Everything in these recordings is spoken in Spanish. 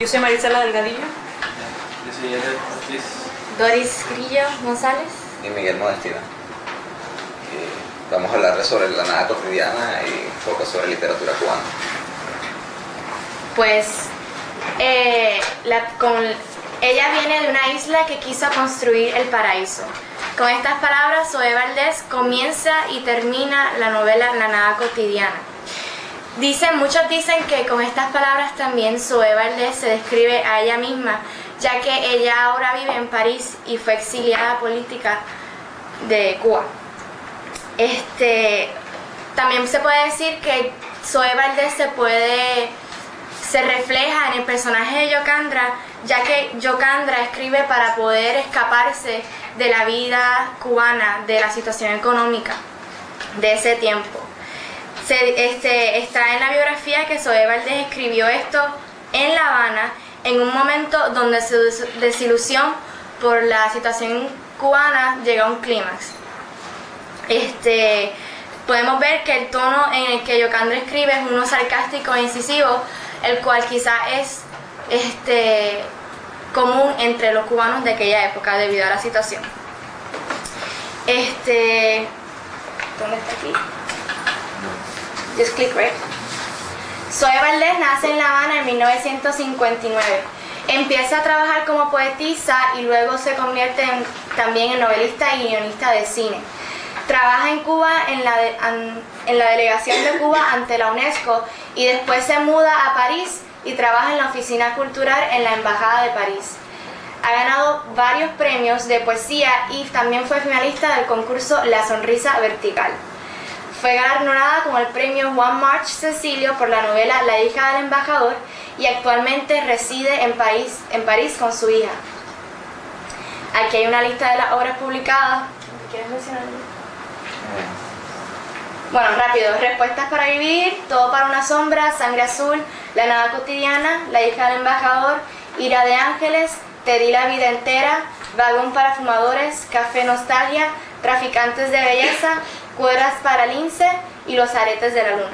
Yo soy Marisela Delgadillo. Yo soy Edgar Ortiz. Doris Grillo González. Y Miguel Modestina. Vamos a hablar sobre la nada cotidiana y un poco sobre literatura cubana. Pues ella viene de una isla que quiso construir el paraíso. Con estas palabras, Zoé Valdés comienza y termina la novela La nada cotidiana. Muchos dicen que con estas palabras también Zoé Valdés se describe a ella misma, ya que ella ahora vive en París y fue exiliada política de Cuba. También se puede decir que Zoé Valdés se refleja en el personaje de Yokandra, ya que Yokandra escribe para poder escaparse de la vida cubana, de la situación económica de ese tiempo. Está en la biografía que Zoé Valdés escribió esto en La Habana, en un momento donde su desilusión por la situación cubana llega a un clímax. Podemos ver que el tono en el que Yokandra escribe es uno sarcástico e incisivo, el cual quizá es común entre los cubanos de aquella época debido a la situación. ¿Dónde está aquí? Just click right. Zoé Valdés nace en La Habana en 1959. Empieza a trabajar como poetisa y luego se convierte también en novelista y guionista de cine. Trabaja en Cuba en la delegación de Cuba ante la UNESCO y después se muda a París y trabaja en la oficina cultural en la Embajada de París. Ha ganado varios premios de poesía y también fue finalista del concurso La Sonrisa Vertical. Fue galardonada con el premio Juan March Cecilio por la novela La hija del embajador y actualmente reside en París con su hija. Aquí hay una lista de las obras publicadas. ¿Quieres mencionar? Bueno, rápido. Respuestas para vivir, Todo para una sombra, Sangre azul, La nada cotidiana, La hija del embajador, Ira de ángeles, Te di la vida entera, Vagón para fumadores, Café nostalgia, Traficantes de belleza, Cuerdas para lince y Los aretes de la luna.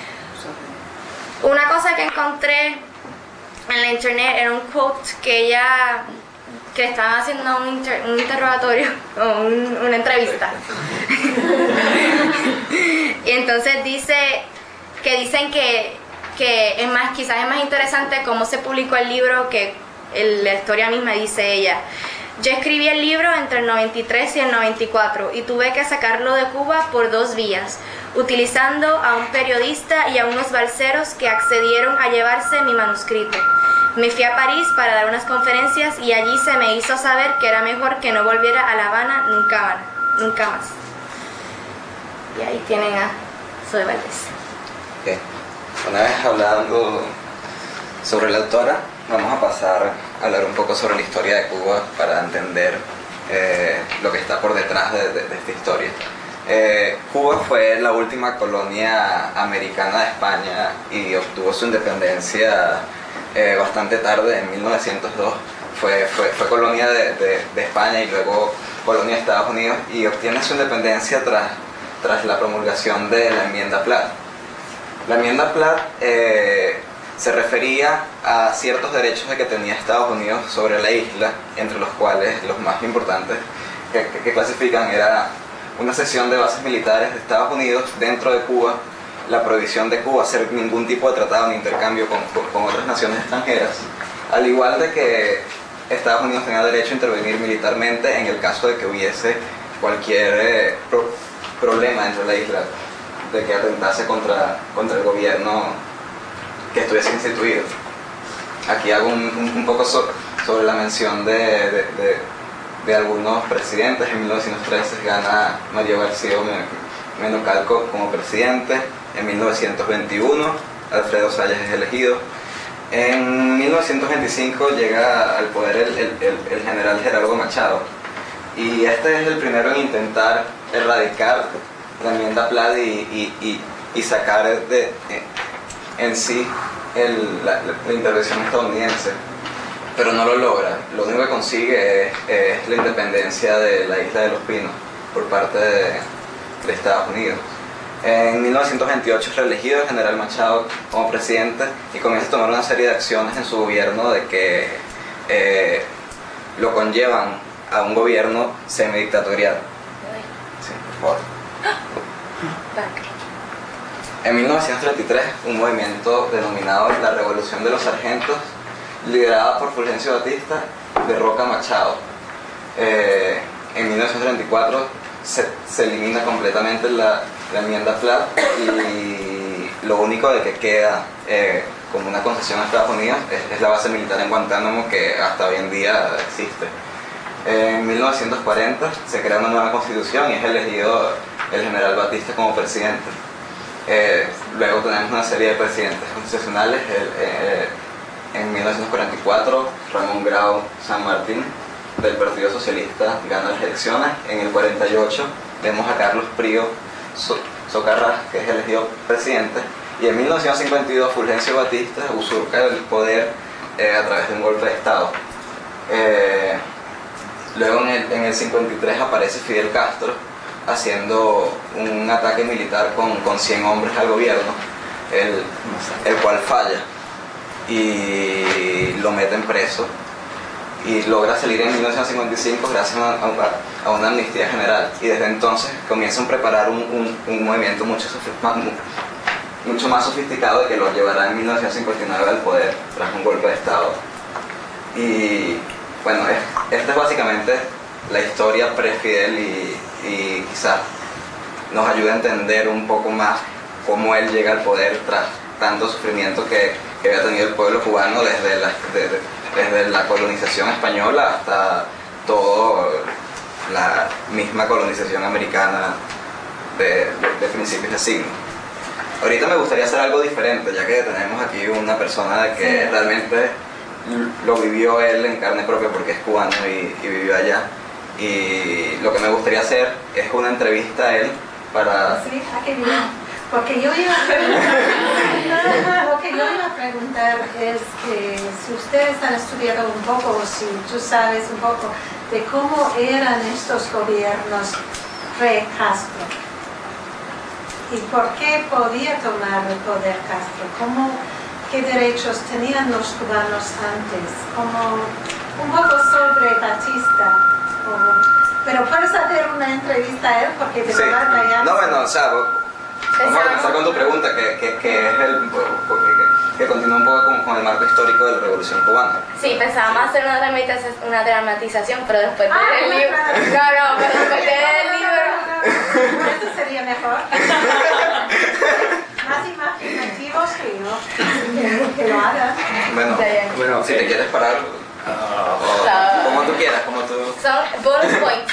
Una cosa que encontré en la internet era un quote que estaban haciendo un interrogatorio o una entrevista. Y entonces dicen que quizás es más interesante cómo se publicó el libro que la historia misma, dice ella. Yo escribí el libro entre el 93 y el 94 y tuve que sacarlo de Cuba por 2 vías, utilizando a un periodista y a unos balseros que accedieron a llevarse mi manuscrito. Me fui a París para dar unas conferencias y allí se me hizo saber que era mejor que no volviera a La Habana nunca más. Y ahí tienen a Zoé Valdés. Okay. Una vez hablando sobre la autora, vamos a pasar a hablar un poco sobre la historia de Cuba para entender lo que está por detrás de esta historia. Cuba fue la última colonia americana de España y obtuvo su independencia bastante tarde, en 1902. Fue colonia de España y luego colonia de Estados Unidos y obtiene su independencia tras la promulgación de la enmienda Platt. La enmienda Platt se refería a ciertos derechos que tenía Estados Unidos sobre la isla, entre los cuales los más importantes que clasifican era una cesión de bases militares de Estados Unidos dentro de Cuba, la prohibición de Cuba hacer ningún tipo de tratado ni intercambio con otras naciones extranjeras, al igual de que Estados Unidos tenía derecho a intervenir militarmente en el caso de que hubiese cualquier problema dentro de la isla, de que atentase contra el gobierno que estuviese instituido. Aquí hago un poco sobre la mención de algunos presidentes. En 1913 gana Mario García Menocalco como presidente. En 1921 Alfredo Sayas es elegido. En 1925 llega al poder el general Gerardo Machado. Y este es el primero en intentar erradicar la enmienda Platt y sacar en sí la intervención estadounidense, pero no lo logra. Lo único que consigue es la independencia de la isla de Los Pinos por parte de Estados Unidos. En 1928 es reelegido el general Machado como presidente y comienza a tomar una serie de acciones en su gobierno de que lo conllevan a un gobierno semidictatorial. Sí, por favor. En 1933, un movimiento denominado la Revolución de los Sargentos, liderada por Fulgencio Batista, derroca a Machado. En 1934 se elimina completamente la enmienda Platt y lo único de que queda como una concesión a Estados Unidos es la base militar en Guantánamo, que hasta hoy en día existe. En 1940 se crea una nueva constitución y es elegido el general Batista como presidente. Luego tenemos una serie de presidentes constitucionales. En 1944, Ramón Grau San Martín, del Partido Socialista, gana las elecciones. En el 48 vemos a Carlos Prío Socarrás, que es elegido presidente. Y en 1952 Fulgencio Batista usurpa el poder a través de un golpe de Estado. Luego en el 53 aparece Fidel Castro haciendo un ataque militar con 100 hombres al gobierno, el cual falla y lo meten preso y logra salir en 1955 gracias a una amnistía general, y desde entonces comienzan a preparar un movimiento mucho más sofisticado de que lo llevará en 1959 al poder tras un golpe de Estado. Y bueno, esta es básicamente la historia pre-Fidel y quizás nos ayuda a entender un poco más cómo él llega al poder tras tanto sufrimiento que había tenido el pueblo cubano desde la colonización española hasta toda la misma colonización americana de principios de siglo. Ahorita me gustaría hacer algo diferente, ya que tenemos aquí una persona que realmente lo vivió él en carne propia porque es cubano y vivió allá. Y lo que me gustaría hacer es una entrevista a él para... Sí, qué bien. Porque yo iba a preguntar es que si ustedes han estudiado un poco, o si tú sabes un poco de cómo eran estos gobiernos pre-Castro y por qué podía tomar el poder Castro, qué derechos tenían los cubanos antes, un poco sobre Batista. Pero puedes hacer una entrevista a él porque de verdad me llama. No, bueno, o sea, vamos a empezar con tu pregunta, que es que continúa un poco con el marco histórico de la Revolución Cubana. Sí, pensábamos hacer una dramatización, pero después de leer el libro. No, pero después de leer el libro. Esto sería mejor. Más imaginativos que yo, que lo hagan. Bueno, si te quieres parar, como tú quieras, como tú. Son bonus points.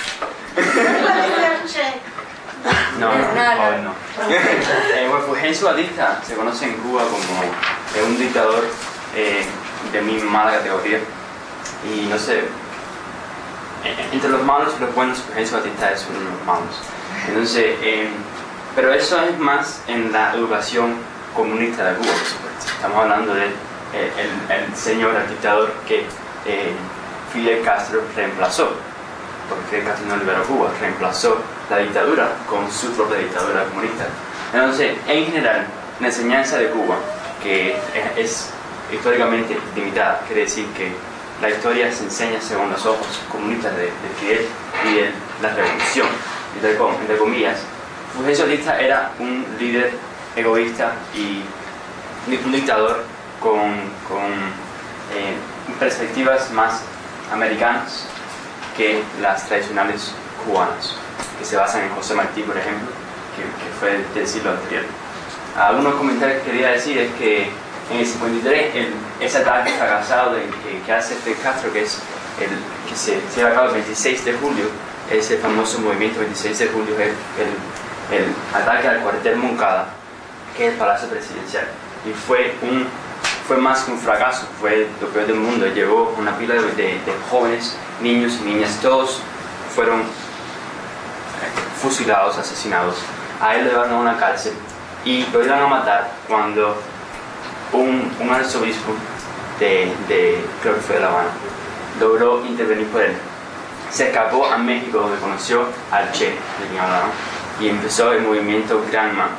No. Bueno, Fulgencio Batista se conoce en Cuba como un dictador de muy mala categoría. Y no sé, entre los malos y los buenos, Fulgencio Batista es uno de los malos. Entonces, pero eso es más en la educación comunista de Cuba, por supuesto. Estamos hablando del señor, el dictador que Fidel Castro reemplazó, porque Fidel Castro no liberó Cuba, reemplazó la dictadura con su propia dictadura comunista. Entonces, en general, la enseñanza de Cuba, que es históricamente limitada, quiere decir que la historia se enseña según los ojos comunistas de Fidel y de la revolución, entre comillas. Fulgencio Batista era un líder egoísta y un dictador con perspectivas más americanas que las tradicionales cubanas, que se basan en José Martí, por ejemplo, que fue del siglo anterior. Algunos comentarios que quería decir es que en el 53 ese ataque fracasado que hace Fidel Castro, que se lleva a cabo el 26 de julio, ese famoso movimiento 26 de julio, es el ataque al cuartel Moncada, que es el palacio presidencial, y fue más que un fracaso, fue lo peor del mundo. Llegó una pila de jóvenes, niños y niñas, todos fueron fusilados, asesinados. A él le llevaron a una cárcel y lo iban a matar cuando un arzobispo creo que fue de La Habana, logró intervenir por él. Se escapó a México, donde conoció al Che, y empezó el movimiento Granma,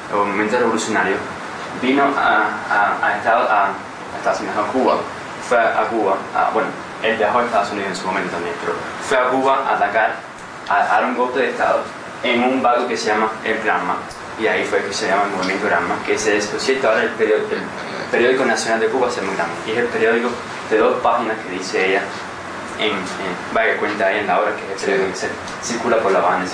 o movimiento revolucionario, vino a Estados Unidos, a Cuba. Fue a Cuba, bueno, él viajó a Estados Unidos en su momento también, pero fue a Cuba a atacar, a dar un golpe de Estado en un barco que se llama el Granma, y ahí fue que se llama el movimiento Granma, que se después ahora el periódico nacional de Cuba se llama Granma, y es el periódico de 2 páginas que dice ella, que cuenta ahí en la obra, que es el periódico que se circula por La Habana.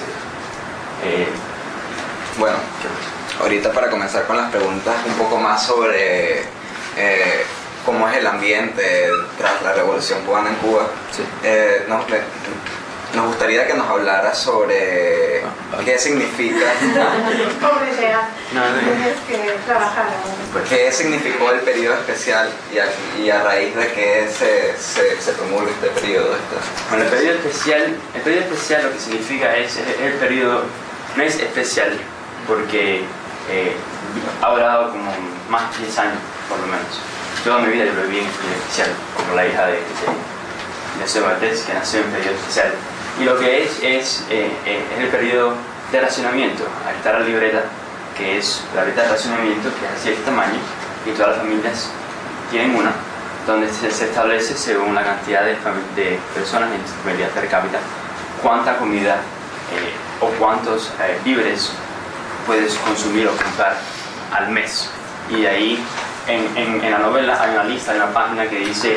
Bueno, ahorita para comenzar con las preguntas un poco más sobre cómo es el ambiente tras la revolución cubana en Cuba, sí. Nos gustaría que nos hablara sobre qué significa Pobre idea. No, Tienes que trabajar ahora. qué significó el periodo especial y a raíz de que se promulga este periodo. Bueno, el periodo especial lo que significa es el periodo, no es especial porque ha durado como más de 10 años por lo menos. Toda mi vida yo lo viví en el periodo especial, como la hija de Sócrates, que nació en periodo especial. Y lo que es el periodo de racionamiento. Ahí está la libreta, que es la libreta de racionamiento, que es así de este tamaño, y todas las familias tienen una, donde se establece según la cantidad de personas en familia per cápita, cuánta comida o cuántos víveres puedes consumir o comprar al mes. Y ahí en la novela hay una lista, hay una página que dice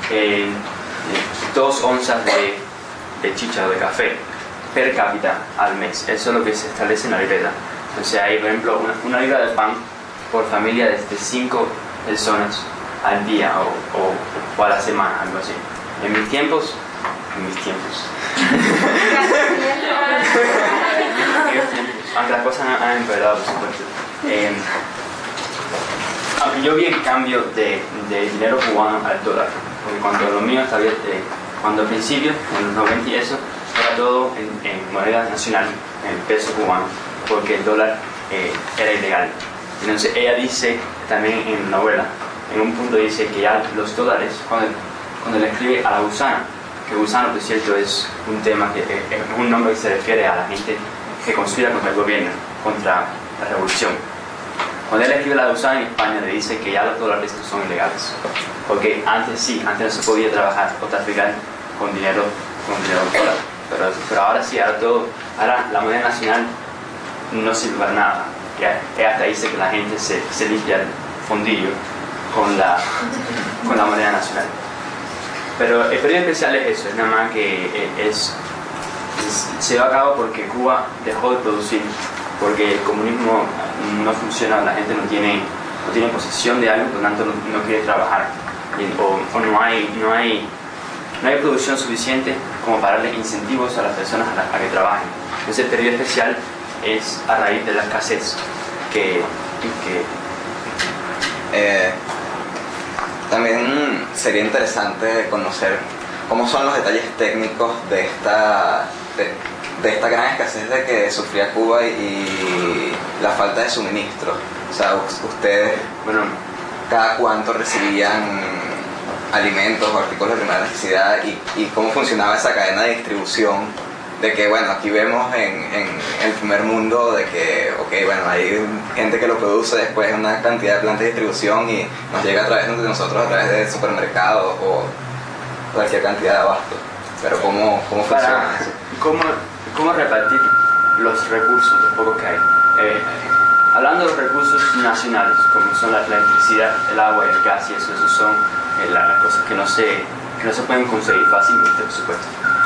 2 onzas de chicha o de café per cápita al mes. Eso es lo que se establece en la libreta. Entonces hay, por ejemplo, una libra de pan por familia de 5 personas al día o a la semana, algo así. En mis tiempos aunque las cosas han empeorado, por supuesto. Yo vi el cambio de dinero cubano al dólar, porque cuando lo mío estaba cuando al principio, en los 90 y eso, era todo en moneda nacional, en peso cubano, porque el dólar era ilegal. Entonces ella dice también en la novela, en un punto dice que ya los dólares, cuando le escribe a la gusana, que gusano por cierto es un tema, es un nombre que se refiere a la gente que conspira contra el gobierno, contra la revolución. Cuando él escribe a la gusana en España le dice que ya los dólares no son ilegales, porque antes no se podía trabajar o traficar con dinero dólar, pero ahora sí, ahora la moneda nacional no sirve para nada. Hasta dice que la gente se limpia el fondillo con la moneda nacional. Pero el periodo especial es eso, es nada más que se dio a cabo porque Cuba dejó de producir, porque el comunismo no funciona, la gente no tiene posesión de algo, por lo tanto no quiere trabajar, o no hay producción suficiente como para darle incentivos a las personas a que trabajen. Entonces el periodo especial es a raíz de la escasez también sería interesante conocer cómo son los detalles técnicos de esta gran escasez de que sufría Cuba y la falta de suministro. O sea, ustedes, bueno, cada cuánto recibían alimentos o artículos de primera necesidad y cómo funcionaba esa cadena de distribución. De que, bueno, aquí vemos en el primer mundo de que, ok, bueno, hay gente que lo produce, después una cantidad de plantas de distribución y nos llega a través de nosotros, a través de supermercados o cualquier cantidad de abasto. Pero ¿cómo funciona eso? ¿Cómo repartir los recursos, los pocos que hay? Hablando de los recursos nacionales, como son la electricidad, el agua, el gas y eso son las cosas que no se pueden conseguir fácilmente, por supuesto.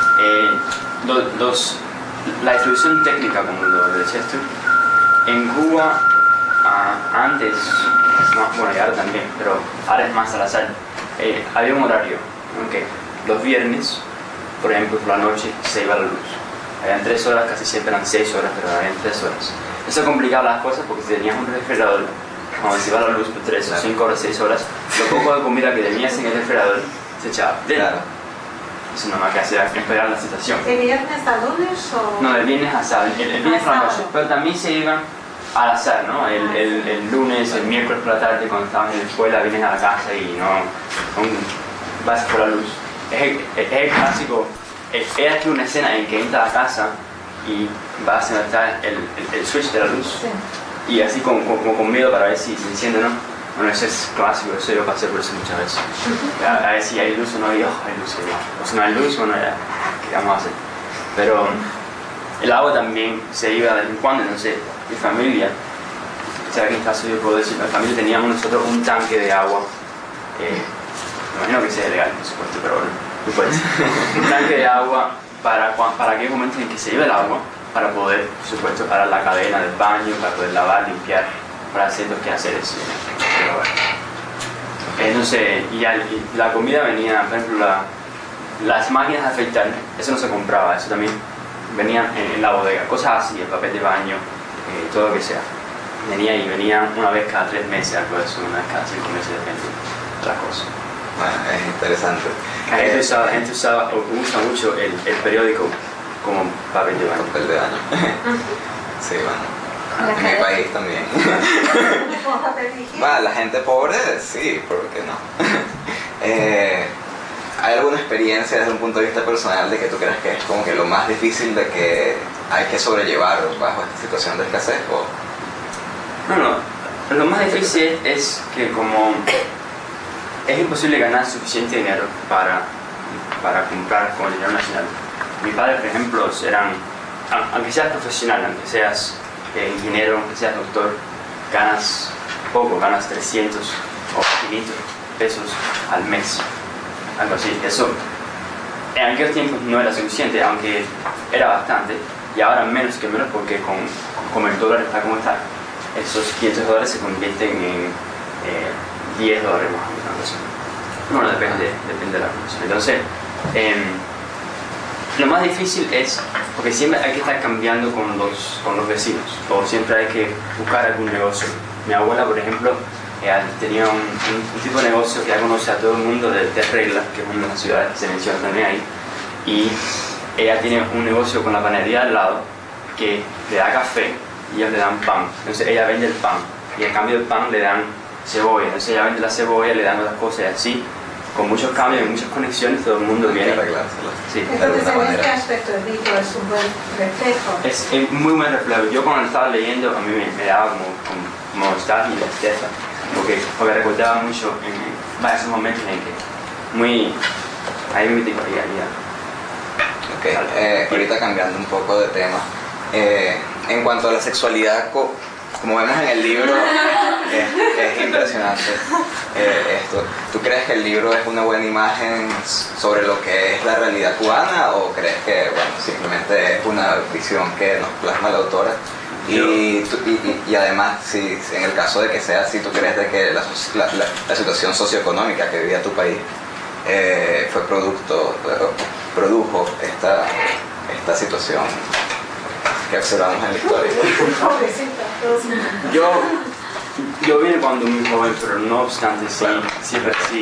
La distribución técnica, como lo decías tú, en Cuba antes, bueno y ahora también, pero ahora es más al azar, había un horario, okay. Los viernes, por ejemplo, por la noche se iba la luz. Habían 3 horas, casi siempre eran 6 horas, pero habían 3 horas. Eso complicaba las cosas porque si tenías un refrigerador, cuando se iba la luz por 3 o 5 horas, 6 horas, lo poco de comida que tenías en el refrigerador se echaba. Claro. Eso no más que hacía empeorar la situación. ¿De viernes a lunes o...? No, de viernes a sábado. El viernes por la noche. Pero también se iban al azar, ¿no? El lunes, el miércoles por la tarde, cuando estaban en la escuela, vienen a la casa y vas por la luz. Es el clásico. Era aquí una escena en que entras a la casa y vas a notar el switch de la luz. Sí. y así con miedo para ver si se enciende, ¿no? Bueno, ese es clásico, eso yo pasé por eso muchas veces. A ver si hay luz o no, y hay luz, o si no hay luz, bueno, ya, ¿qué vamos a hacer? Pero el agua también se iba de vez en cuando, no sé, mi familia, o sea, en este caso yo puedo decir, mi familia teníamos nosotros un tanque de agua, me imagino que sea legal, por supuesto, pero bueno, después, un tanque de agua para aquel momento en que se iba el agua, para poder, por supuesto, parar la cadena del baño, para poder lavar, limpiar, para hacer los quehaceres. Pero bueno, no sé, y la comida venía, por ejemplo, las máquinas de afeitar, eso no se compraba, eso también venía en la bodega, cosas así, el papel de baño, todo lo que sea. Venía una vez cada 3 meses, algo de eso, una vez cada 5 meses, depende de la cosa. Bueno, es interesante. La gente usa mucho el periódico como papel de baño. Papel de baño. Sí, bueno. En mi país también. Bueno, la gente pobre, sí, ¿por qué no? ¿Hay alguna experiencia desde un punto de vista personal de que tú creas que es como que lo más difícil de que hay que sobrellevar bajo esta situación de escasez? No, lo más difícil es que como es imposible ganar suficiente dinero para comprar con el dinero nacional. Mis padres, por ejemplo, aunque seas profesional, aunque seas ingeniero, aunque seas doctor, ganas poco, ganas 300 o 500 pesos al mes, algo así. Eso en aquellos tiempos no era suficiente, aunque era bastante, y ahora menos que menos porque como el dólar está como está, esos $500 se convierten en $10 más o menos. Bueno, depende de la condición. Entonces, lo más difícil es, porque siempre hay que estar cambiando con los vecinos, o siempre hay que buscar algún negocio. Mi abuela, por ejemplo, tenía un tipo de negocio que ya conoce a todo el mundo de Regla, que es una de las ciudades que se menciona también ahí, y ella tiene un negocio con la panadería al lado que le da café y ellos le dan pan. Entonces ella vende el pan y a cambio del pan le dan cebolla. Entonces ella vende la cebolla, le dan otras cosas y así, con muchos cambios y muchas conexiones, todo el mundo viene. Sí, entonces en este aspecto el libro es un buen reflejo. Es muy buen reflejo. Yo cuando estaba leyendo a mí me daba como nostalgia y tristeza, porque recordaba mucho en esos momentos en que ahí me digo, ahorita cambiando un poco de tema, en cuanto a la sexualidad, como vemos en el libro, es impresionante esto. ¿Tú crees que el libro es una buena imagen sobre lo que es la realidad cubana, o crees que simplemente es una visión que nos plasma la autora? Y además, si en el caso de que sea así, ¿tú crees de que la situación socioeconómica que vivía tu país produjo esta situación que observamos en la historia? Yo vine cuando muy joven, pero no obstante, sí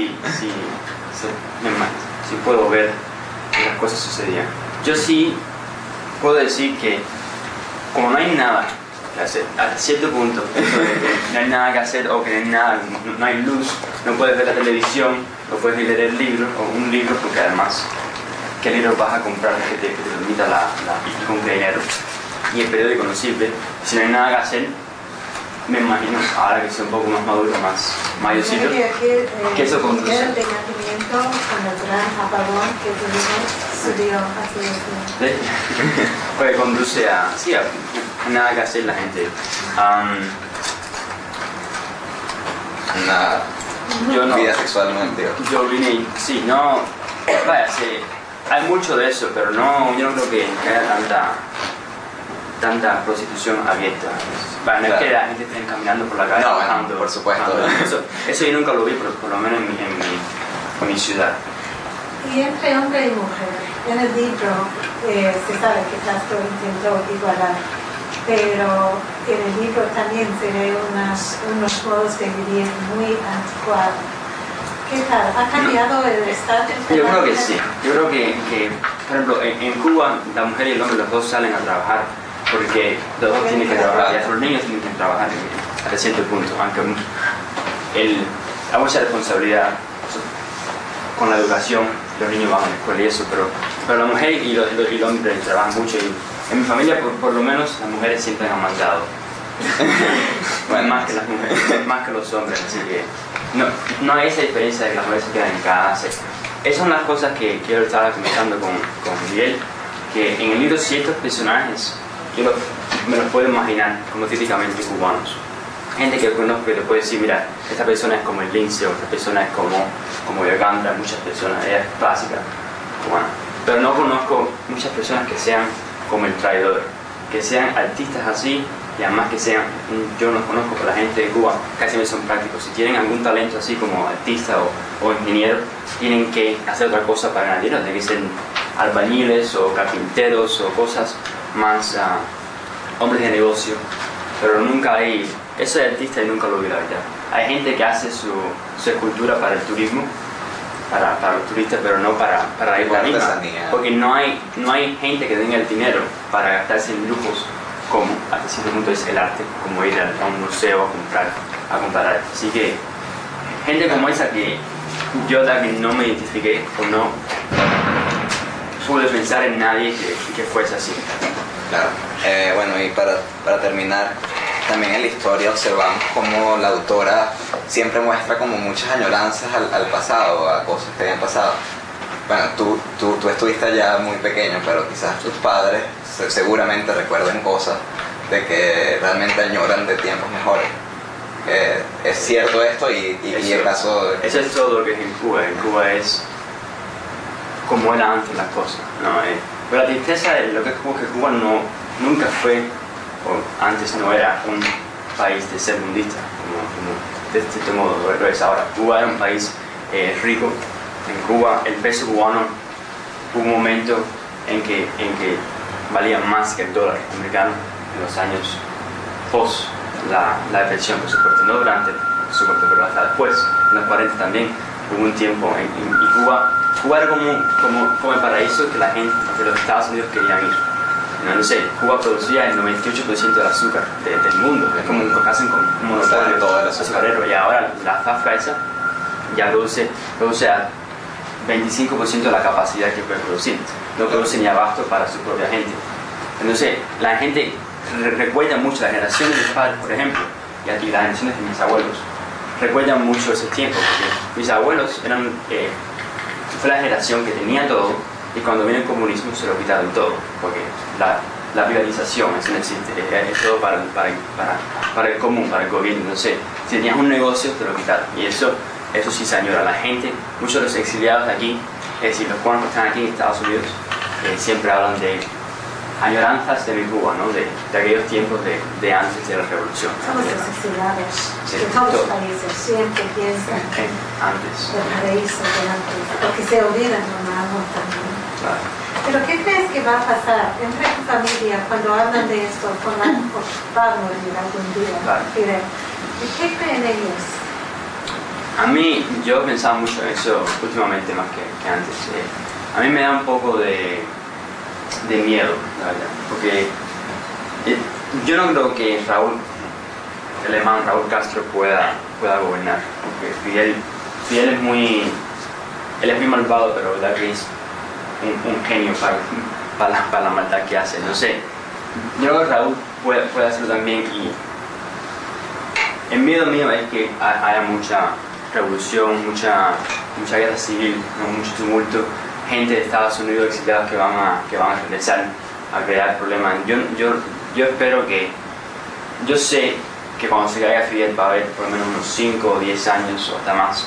puedo ver que las cosas sucedían. Yo sí puedo decir que como no hay nada que hacer, hasta cierto punto, eso de que no hay nada que hacer o que no hay luz, no puedes ver la televisión, no puedes leer el libro o un libro, porque además, ¿qué libro vas a comprar que te permita con dinero? Y el periódico no sirve. Si no hay nada que hacer, me imagino, ahora que soy un poco más maduro, más mayorcito, que eso conduce. El renacimiento con el gran apagón que tuvimos subió hacia el pues conduce a nada que hacer la gente. Nada. Yo no. Vida sexual no activa. Yo vine, hay mucho de eso, pero yo no creo que haya tanta prostitución abierta. No es que la gente esté caminando por la calle. No, por supuesto. Eso yo nunca lo vi, por lo menos en mi ciudad. Y entre hombre y mujer, en el libro se sabe que Castro intentó igualar, pero en el libro también se ve unos modos de vivir muy anticuados. ¿Qué tal? ¿Ha cambiado el estatus? Yo creo que sí. Yo creo que por ejemplo, en Cuba la mujer y el hombre, los dos salen a trabajar, porque los dos tienen que trabajar, y los niños tienen que trabajar hasta cierto punto, aunque hay mucha responsabilidad con la educación, los niños van a la escuela y eso, pero la mujer y el hombre trabajan mucho, y en mi familia por lo menos las mujeres siempre han mandado, Bueno, más que las mujeres, más que los hombres, así que no hay esa diferencia de que las mujeres se quedan en casa. Esas son las cosas que yo estaba comentando con Miguel, que en el libro ciertos personajes me los puedo imaginar como típicamente cubanos. Gente que conozco que te puede decir, mira, esta persona es como el Lince, o esta persona es como Yoganda, muchas personas, ella es clásica cubana. Pero no conozco muchas personas que sean como el Traidor, que sean artistas así, y además que sean, yo no conozco, pero la gente de Cuba casi me son prácticos. Si tienen algún talento así como artista o ingeniero, tienen que hacer otra cosa para ganar dinero, tienen que ser albañiles o carpinteros o cosas más hombres de negocio, pero nunca hay, eso de artista y nunca lo vi, la verdad. Hay gente que hace su escultura para el turismo, para los turistas, pero no para la economía, porque no hay gente que tenga el dinero para gastarse en lujos como hasta cierto punto es el arte, como ir a un museo a comprar arte. Así que gente como esa que yo también no me identifiqué o no pude pensar en nadie que fuese así. Claro. Bueno, y para terminar, también en la historia observamos cómo la autora siempre muestra como muchas añoranzas al pasado, a cosas que habían pasado. Bueno, tú estuviste allá muy pequeño, pero quizás tus padres seguramente recuerden cosas de que realmente añoran de tiempos mejores. ¿Es cierto esto? Y el caso de... Eso es todo lo que es en Cuba. En Cuba es como era antes las cosas, ¿no? Pero la tristeza es lo que es como que Cuba nunca fue, o antes no era un país de ser mundista, como de este modo lo es ahora. Cuba era un país rico. En Cuba el peso cubano hubo un momento en que valía más que el dólar americano en los años post la depresión, por supuesto, no durante, por supuesto, pero hasta después, en los 40 también hubo un tiempo y Cuba era como el paraíso que la gente de los Estados Unidos querían ir. No sé, Cuba producía el 98% del azúcar del mundo, es como casi como un monopolio todo el azucarero, y ahora la zafra esa ya produce a 25% de la capacidad que puede producir, no produce ni abasto para su propia gente. Entonces la gente recuerda mucho, la generación de mis padres, por ejemplo, y las generaciones de mis abuelos recuerdan mucho ese tiempo, porque mis abuelos fue la generación que tenía todo, y cuando vino el comunismo se lo quitaron todo, porque la privatización, eso no existe, es todo para el común, para el gobierno. No sé, si tenías un negocio te lo quitaron, y eso sí se añora. La gente, muchos de los exiliados de aquí, es decir, los cubanos que están aquí en Estados Unidos, siempre hablan de añoranzas de mi Cuba, ¿no? de aquellos tiempos de antes de la revolución. Somos los exiliados Sí, de todos los todo. países, siempre piensan Antes. el paraíso de antes, porque se olvidan de un árbol también. Claro. Pero ¿qué crees que va a pasar entre tu familia cuando hablan de esto? Va a morir algún día, Claro. Fidel. ¿Y qué creen ellos? A mí, yo he pensado mucho en eso últimamente más que antes. A mí me da un poco de miedo, la verdad, porque yo no creo que el hermano Raúl Castro pueda gobernar, porque Fidel es muy malvado, pero la verdad que es un genio para la maldad que hace. No sé, yo creo que Raúl puede hacerlo también, y el miedo mío es que haya mucha revolución, mucha guerra civil, ¿no? Mucho tumulto, gente de Estados Unidos exiliados que van a regresar a crear problemas. Yo espero que, yo sé que cuando se caiga Fidel va a haber por lo menos unos 5 o 10 años o hasta más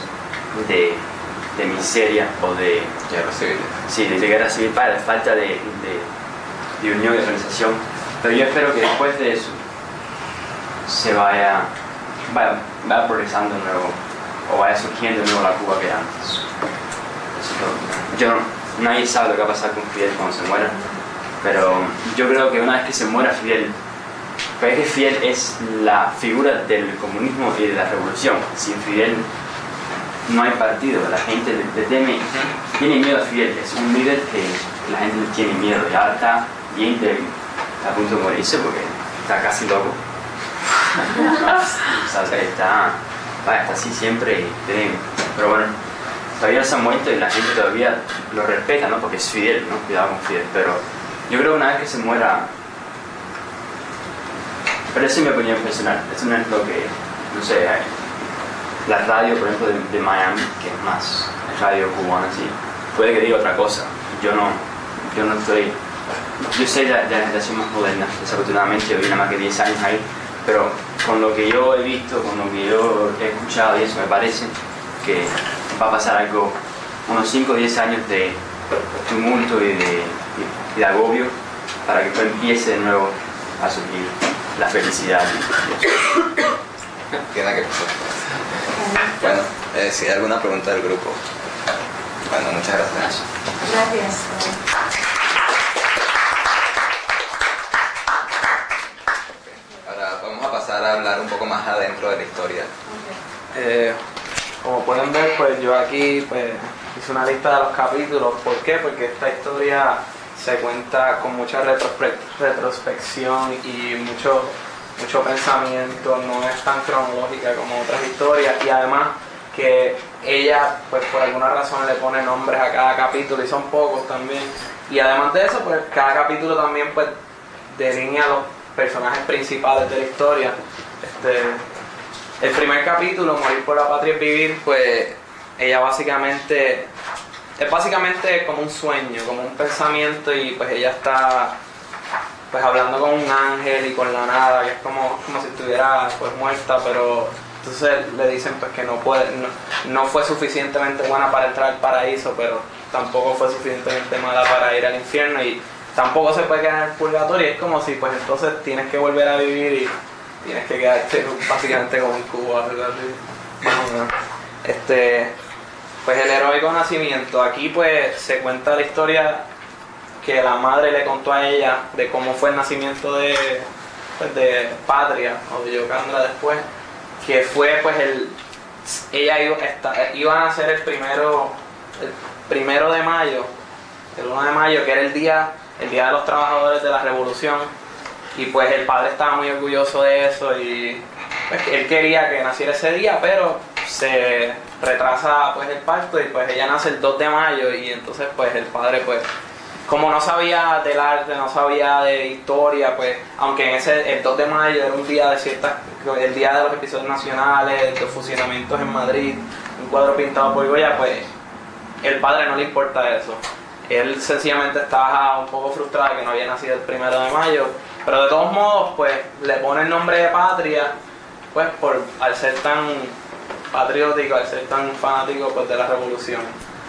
de miseria o de guerra civil. Sí, de guerra civil, para la falta de unión y organización. Pero yo espero que después de eso se vaya progresando de nuevo, o vaya surgiendo de nuevo la Cuba que era antes. Nadie sabe lo que va a pasar con Fidel cuando se muera, pero yo creo que una vez que se muera Fidel, pero es que Fidel es la figura del comunismo y de la revolución. Sin Fidel no hay partido, la gente le tiene miedo a Fidel, es un líder que la gente le tiene miedo, y ahora está bien débil, está a punto de morirse porque está casi loco. O sea, está así siempre, pero bueno, todavía no se ha muerto y la gente todavía lo respeta, ¿no? Porque es Fidel, ¿no? Cuidado con Fidel, pero yo creo que una vez que se muera Pero esa es mi opinión personal, eso no es lo que, no sé, la radio, por ejemplo, de Miami, que es más radio cubana, sí, puede que diga otra cosa. Yo no estoy, yo soy de la generación más moderna, desafortunadamente, yo vine más que 10 años ahí, pero con lo que yo he visto, con lo que yo he escuchado y eso, me parece que va a pasar algo, unos 5 o 10 años de tumulto y de agobio para que empiece de nuevo a surgir la felicidad. Tiene que pasar. Bueno, si hay alguna pregunta del grupo. Bueno, muchas gracias. Gracias. Ahora vamos a pasar a hablar un poco más adentro de la historia. Como pueden ver, pues yo aquí pues, hice una lista de los capítulos. ¿Por qué? Porque esta historia se cuenta con mucha retrospección y mucho pensamiento, no es tan cronológica como otras historias, y además que ella pues por alguna razón le pone nombres a cada capítulo y son pocos también, y además de eso pues cada capítulo también pues delinea los personajes principales de la historia. El primer capítulo, Morir por la Patria es Vivir, pues ella es básicamente como un sueño, como un pensamiento, y pues ella está pues hablando con un ángel y con la nada, que es como si estuviera pues muerta, pero entonces le dicen pues que no fue suficientemente buena para entrar al paraíso, pero tampoco fue suficientemente mala para ir al infierno, y tampoco se puede quedar en el purgatorio. Es como si pues entonces tienes que volver a vivir y tienes que quedarte básicamente como en Cuba, algo así. Pues el heroico nacimiento, aquí pues se cuenta la historia que la madre le contó a ella de cómo fue el nacimiento de Patria o de Yokandra después, que fue pues ella iba a nacer el primero de mayo, el 1 de mayo, que era el día de los trabajadores de la revolución, y pues el padre estaba muy orgulloso de eso y pues él quería que naciera ese día, pero se retrasa pues el parto y pues ella nace el 2 de mayo, y entonces pues el padre pues como no sabía del arte, no sabía de historia, pues aunque el 2 de mayo era un día el día de los episodios nacionales, de los fusilamientos en Madrid, un cuadro pintado por Goya, pues el padre no le importa eso. Él sencillamente estaba un poco frustrado que no había nacido el 1 de mayo, pero de todos modos pues le pone el nombre de Patria, pues al ser tan patriótico, al ser tan fanático pues de la revolución.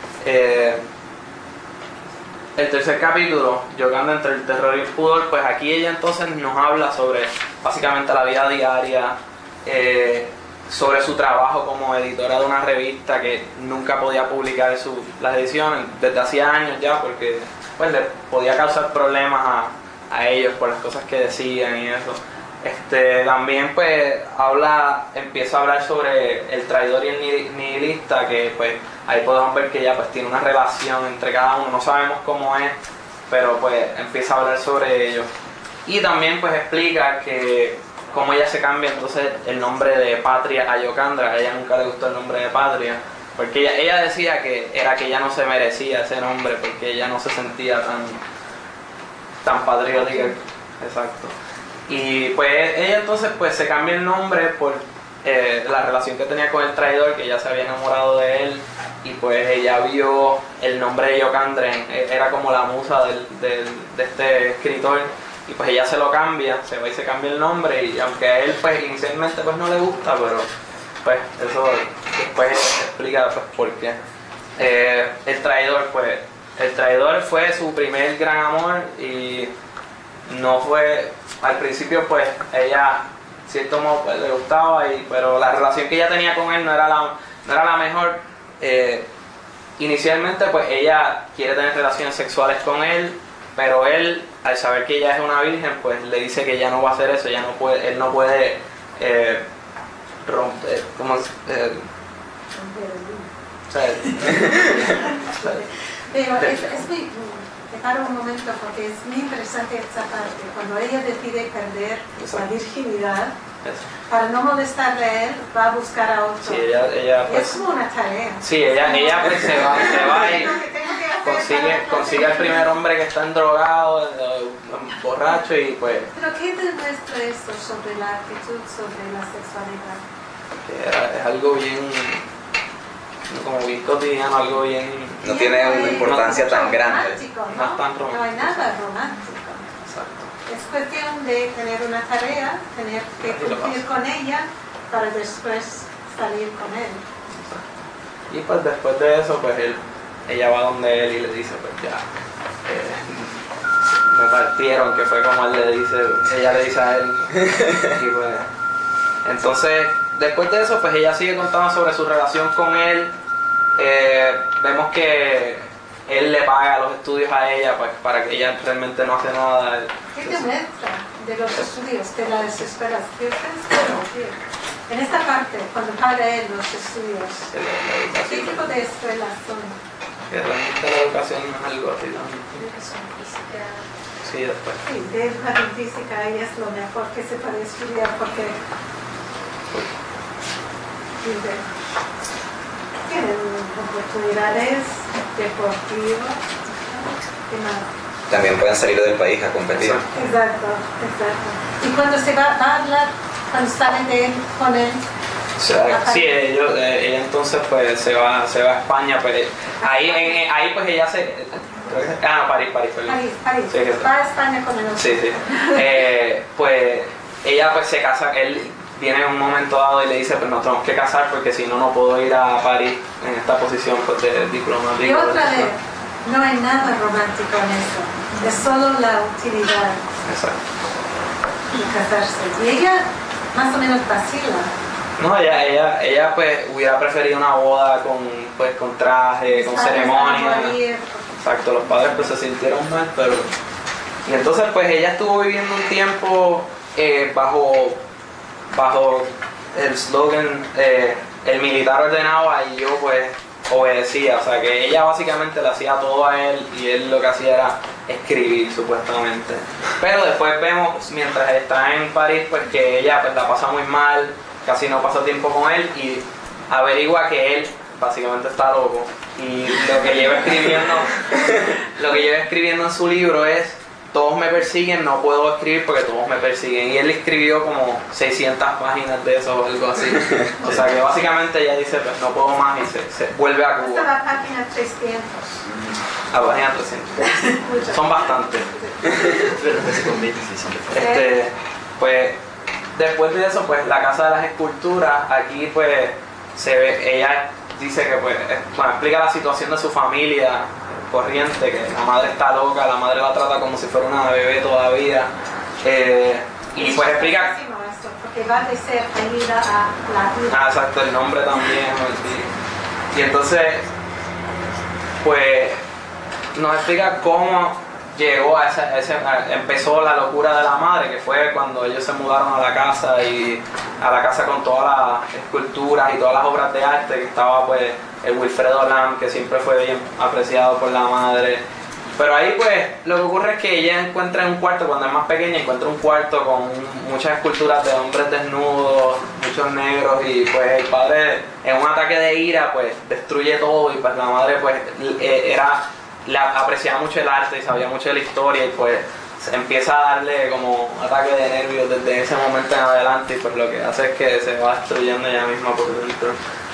El tercer capítulo, Yokandra entre el terror y el pudor, pues aquí ella entonces nos habla sobre básicamente la vida diaria, sobre su trabajo como editora de una revista que nunca podía publicar las ediciones desde hacía años ya, porque pues le podía causar problemas a ellos por las cosas que decían y eso. También pues empieza a hablar sobre el traidor y el nihilista, que pues ahí podemos ver que ella pues tiene una relación entre cada uno, no sabemos cómo es, pero pues empieza a hablar sobre ello. Y también pues explica que cómo ella se cambia entonces el nombre de Patria a Yokandra. A ella nunca le gustó el nombre de Patria, porque ella decía que ella no se merecía ese nombre, porque ella no se sentía tan patriótica. Exacto. Y pues ella entonces pues se cambia el nombre por la relación que tenía con el traidor, que ella se había enamorado de él, y pues ella vio el nombre de Yokandra, era como la musa de este escritor, y pues ella se lo cambia, se va y se cambia el nombre, y aunque a él pues inicialmente pues no le gusta, pero pues eso después explica pues por qué. El traidor fue su primer gran amor, y no fue, al principio pues ella cierto modo pues le gustaba, pero la relación que ella tenía con él no era la mejor. Inicialmente pues ella quiere tener relaciones sexuales con él, pero él, al saber que ella es una virgen, pues le dice que ella no va a hacer eso, él no puede romper, Pero es muy, te paro un momento porque es muy interesante esta parte, cuando ella decide perder la virginidad, para no molestarle a él, va a buscar a otro. Sí, ella pues, es como una tarea. Sí, ella pues se va y con consigue al primer hombre que está endrogado, borracho y pues... Pero ¿qué demuestra esto sobre la actitud, sobre la sexualidad? Es algo bien, como bien cotidiano, algo bien... No tiene una importancia tan grande. Romántico, No es tan romántico. No hay nada romántico. Exacto. Es cuestión de tener una tarea, tener que cumplir con ella para después salir con él. Y pues después de eso, pues ella va donde él y le dice, pues ya, me partieron, que fue como ella le dice a él. Y pues, entonces, después de eso, pues ella sigue contando sobre su relación con él. Vemos que él le paga los estudios a ella, pues para que ella realmente no hace nada. ¿Qué te muestra de los estudios, de la desesperación? En esta parte, cuando paga él los estudios, ¿qué tipo de escuelas son? Que realmente la educación no es algo así, ¿no? Creo que son física. Sí, después. Sí, de educación física ella es lo mejor que se puede estudiar porque tienen oportunidades deportivas. ¿Qué más? También pueden salir del país a competir. Exacto. Y cuando se va a hablar, cuando salen de él con él. O sea, sí, ella entonces pues se va a España, pues ahí pues ella París, perdón. París. Sí, Va a España con él. Sí. Pues ella pues se casa, él viene en un momento dado y le dice, pues nos tenemos que casar porque si no, no puedo ir a París en esta posición pues de diplomático. Y otra vez, no hay nada romántico en eso, es solo la utilidad. Exacto. Y casarse. Y ella más o menos vacila. No, ella pues hubiera preferido una boda con traje, con ceremonia. Exacto, los padres pues se sintieron mal, pero... Y entonces pues ella estuvo viviendo un tiempo bajo el slogan el militar ordenaba y yo pues obedecía, o sea que ella básicamente le hacía todo a él y él lo que hacía era escribir supuestamente. Pero después vemos mientras está en París pues que ella pues la pasa muy mal, casi no pasa tiempo con él y averigua que él básicamente está loco y lo que lleva escribiendo en su libro es todos me persiguen, no puedo escribir porque todos me persiguen. Y él escribió como 600 páginas de eso o algo así. O sea que básicamente ella dice, pues no puedo más y se vuelve a Cuba. Hasta la página 300. A página 300. Son bastantes. Pues después de eso, pues la casa de las esculturas, aquí pues se ve, ella dice que pues, explica la situación de su familia corriente, que la madre está loca, la madre la trata como si fuera una bebé todavía, y pues explica... Esto, porque va de ser ayuda a la vida. Exacto, el nombre también, y entonces, pues, nos explica cómo llegó empezó la locura de la madre, que fue cuando ellos se mudaron a la casa con todas las esculturas y todas las obras de arte, que estaba pues el Wilfredo Lam, que siempre fue bien apreciado por la madre. Pero ahí pues lo que ocurre es que ella encuentra en un cuarto, cuando es más pequeña, encuentra un cuarto con muchas esculturas de hombres desnudos, muchos negros, y pues el padre en un ataque de ira pues destruye todo, y pues la madre pues apreciaba mucho el arte y sabía mucho de la historia, y pues empieza a darle como ataque de nervios desde ese momento en adelante, y pues lo que hace es que se va destruyendo ella misma por dentro.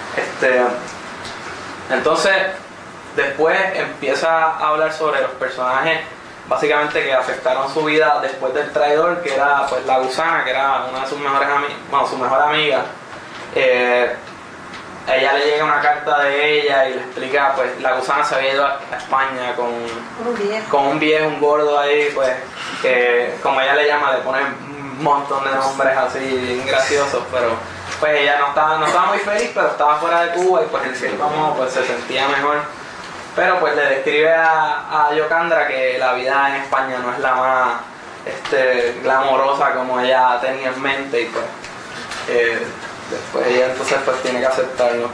Entonces después empieza a hablar sobre los personajes básicamente que afectaron su vida después del traidor, que era pues la gusana, que era una de sus mejores su mejor amiga. A ella le llega una carta de ella y le explica, pues la gusana se había ido a España con un viejo, un gordo ahí, pues que como ella le llama, le pone un montón de nombres así bien graciosos, pero pues ella no estaba muy feliz, pero estaba fuera de Cuba y pues en cierto modo pues se sentía mejor. Pero pues le describe a Yokandra que la vida en España no es la más glamorosa como ella tenía en mente, y pues después ella entonces pues tiene que aceptarlo.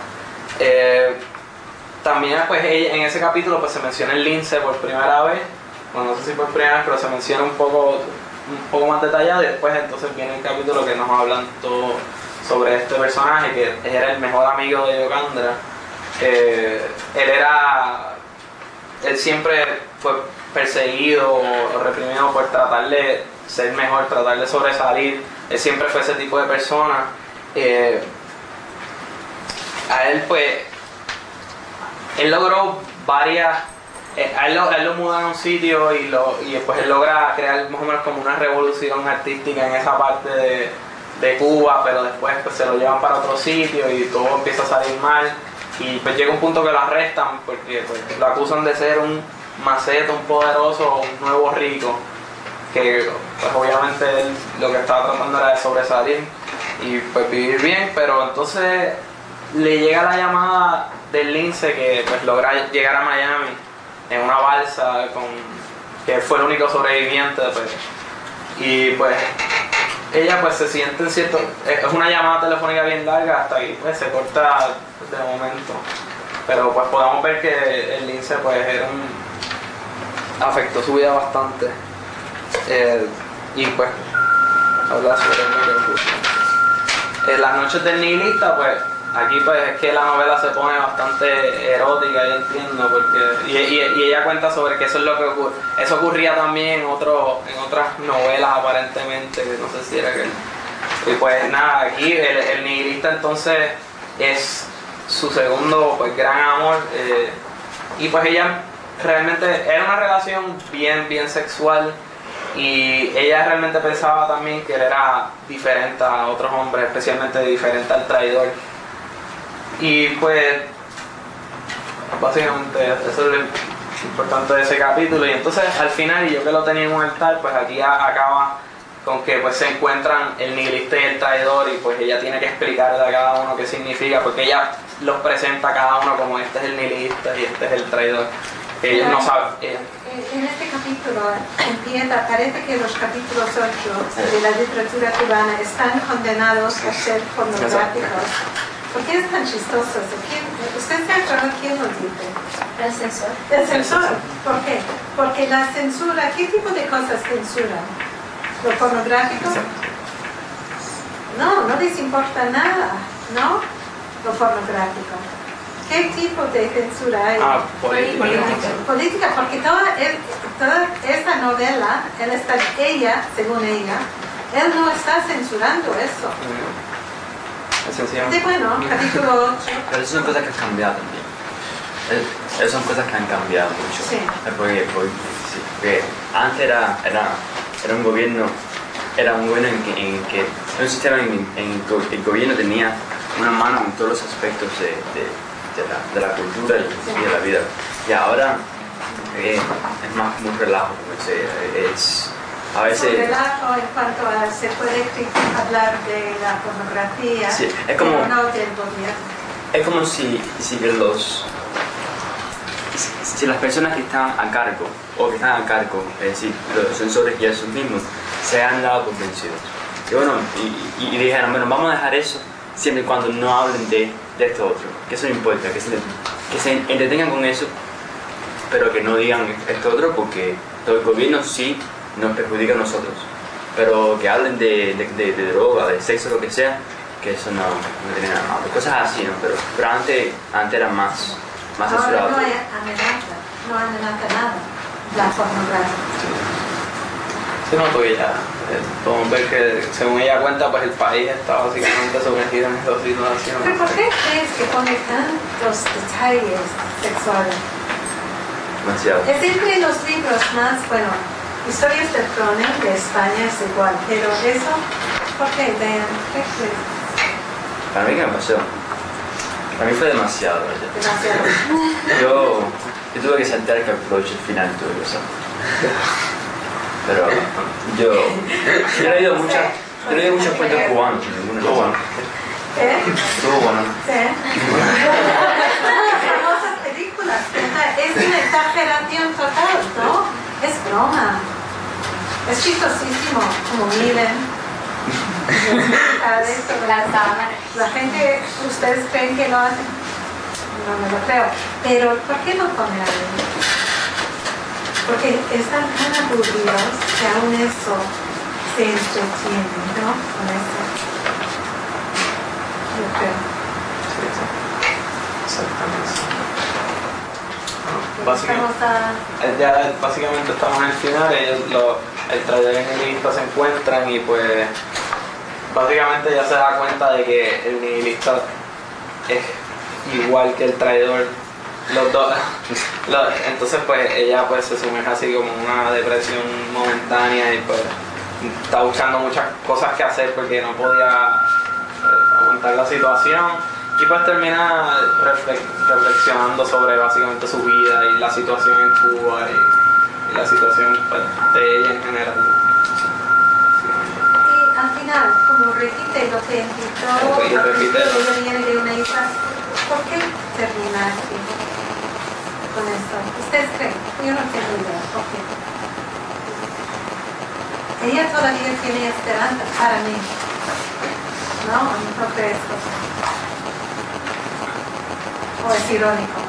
También pues ella, en ese capítulo pues se menciona el lince por primera vez, bueno, no sé si por primera vez, pero se menciona un poco más detallado, y después entonces viene el capítulo que nos hablan todo sobre este personaje, que era el mejor amigo de Yokandra. Él era él siempre fue perseguido o reprimido por tratar de ser mejor, tratar de sobresalir. Él siempre fue ese tipo de persona. A él pues, él logró varias, a él lo mudan a un sitio y después él logra crear más o menos como una revolución artística en esa parte de Cuba, pero después pues se lo llevan para otro sitio y todo empieza a salir mal. Y pues llega un punto que lo arrestan porque pues, lo acusan de ser un maceto, un poderoso, un nuevo rico, que pues obviamente él lo que estaba tratando era de sobresalir y pues vivir bien, pero entonces le llega la llamada del lince que pues logra llegar a Miami en una balsa que fue el único sobreviviente pues, y pues ella pues se siente en cierto, es una llamada telefónica bien larga hasta que pues se corta de momento, pero pues podemos ver que el lince pues afectó su vida bastante, y pues habla sobre lo que ocurre. Las noches del nihilista, pues aquí pues es que la novela se pone bastante erótica, yo entiendo, porque y ella cuenta sobre que eso es lo que ocurre. Eso ocurría también en otras novelas aparentemente, que no sé si era que. Y pues nada, aquí el nihilista entonces es su segundo pues gran amor, y pues ella realmente era una relación bien sexual. Y ella realmente pensaba también que él era diferente a otros hombres, especialmente diferente al traidor. Y pues, básicamente, eso es lo importante de ese capítulo. Y entonces, al final, y yo que lo tenía en un altar, pues aquí acaba con que pues se encuentran el nihilista y el traidor, y pues ella tiene que explicarle a cada uno qué significa, porque ella los presenta a cada uno como este es el nihilista y este es el traidor. Ellos no saben. En este capítulo parece que los capítulos 8 de la literatura cubana están condenados a ser pornográficos. ¿Por qué es tan chistoso? ¿Usted se acuerda quién lo dice? El censor. El censor. ¿Por qué? Porque la censura, ¿qué tipo de cosas censuran? ¿Lo pornográfico? No les importa nada, ¿no? Lo pornográfico. ¿Qué tipo de censura hay? Política, porque toda esta novela, según ella, él no está censurando eso. Sí, bueno, capítulo 8. Pero eso son cosas que han cambiado también. Esas son cosas que han cambiado mucho. Sí. Porque antes era un gobierno, en que un sistema en que el gobierno tenía una mano en todos los aspectos de la cultura y de la vida. Y ahora es más como un relajo, a veces. Un relajo en cuanto a se puede hablar de la pornografía, sí, es como, pero no del gobierno. Es como si las personas que están a cargo, es decir, los censores y esos mismos, se han dado por vencidos. Y bueno, y dijeron, bueno, vamos a dejar eso siempre y cuando no hablen de esto otro, que eso no importa, que se entretengan con eso, pero que no digan esto otro, porque todo el gobierno sí nos perjudica a nosotros, pero que hablen de droga, de sexo, lo que sea, que eso no tiene nada malo, cosas así, ¿no? Pero antes era más censurado. Ahora no amenaza nada la pornografía. Sí, no, porque ya podemos ver que según ella cuenta, pues el país está básicamente sumergido en esta situación. ¿Pero por qué crees que pone tantos detalles sexuales? Demasiado. Es entre los libros más, bueno, Historias del Cronen de España es igual, pero eso, ¿por qué? ¿Qué crees? Para mí, ¿qué me pasó? Para mí fue demasiado, ¿verdad? Demasiado. Yo tuve que saltar el capítulo 8 al final, tuve que pasar. Pero yo he leído muchos cuentos cubanos, ninguno es cubano. Estuvo bueno. Sí. Las famosas películas, es una exageración total, ¿no? Es broma. Es chistosísimo, como miren. La gente, ¿ustedes creen que lo hacen? No me lo creo. Pero, ¿por qué lo ponen ahí? Porque están tan aburridos que aún eso se entretienen, ¿no? Con eso. Yo creo. Sí, exactamente. Ya básicamente estamos en el final, el traidor y el nihilista se encuentran y pues básicamente ella se da cuenta de que el nihilista es igual que el traidor, los dos. Entonces pues ella pues se sumerge así como en una depresión momentánea y pues está buscando muchas cosas que hacer porque no podía aguantar la situación. Y pues termina reflexionando sobre básicamente su vida y la situación en Cuba y la situación pues, de ella en general. Y al final, como repite lo que invitó, ella viene de una isla, ¿por qué terminar aquí con esto? ¿Ustedes creen? Yo no tengo idea. ¿Por qué? Ella todavía tiene esperanza para mí. ¿No crees? ¿O es irónico?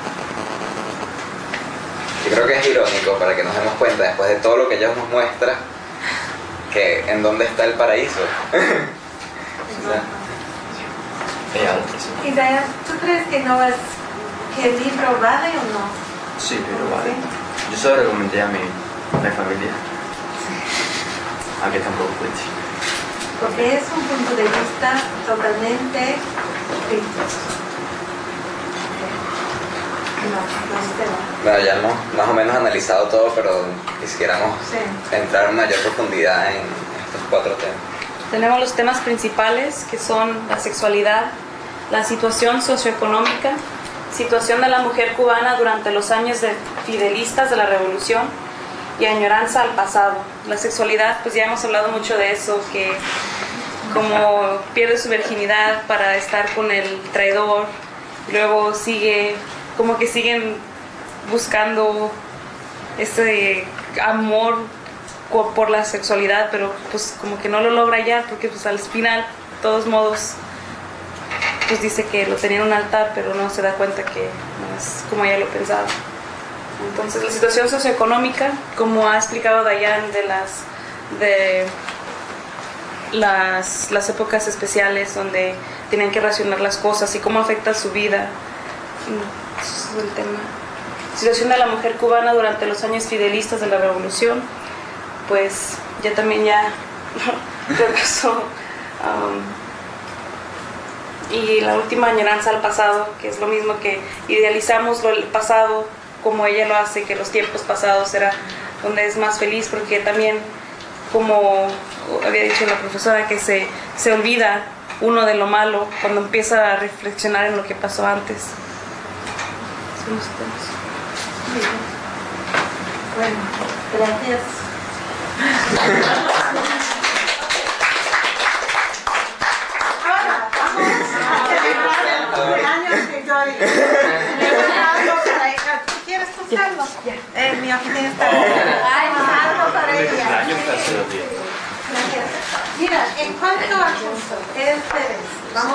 Yo creo que es irónico para que nos demos cuenta, después de todo lo que ella nos muestra, que en dónde está el paraíso. Y Diane, ¿tú crees que que el libro vale o no? Sí, pero vale. Yo se lo recomendé a mi familia. Aunque tampoco puede. Porque es un punto de vista totalmente crítico. Bueno, ya hemos más o menos analizado todo, pero quisiéramos entrar en mayor profundidad en estos 4 temas. Tenemos los temas principales, que son la sexualidad, la situación socioeconómica, situación de la mujer cubana durante los años fidelistas de la revolución y añoranza al pasado. La sexualidad, pues ya hemos hablado mucho de eso, que como pierde su virginidad para estar con el traidor, luego como que siguen buscando este amor por la sexualidad, pero pues como que no lo logra hallar, porque pues al final, de todos modos, pues dice que lo tenía en un altar, pero no se da cuenta que no es como ella lo pensaba. Entonces la situación socioeconómica, como ha explicado Dayan, de las épocas especiales donde tienen que racionar las cosas y cómo afecta su vida. Ese es el tema. Situación de la mujer cubana durante los años fidelistas de la revolución, pues ya regresó. Y la última añoranza al pasado, que es lo mismo que idealizamos el pasado como ella lo hace, que los tiempos pasados era donde es más feliz, porque también, como había dicho la profesora, que se olvida uno de lo malo cuando empieza a reflexionar en lo que pasó antes. Son los temas. Bueno, gracias. Ahora vamos a celebrar el cumpleaños de Dori. ¿Quieres contarlo? Mi oficina está algo para ella. Gracias. Mira, en cuanto a esto, vamos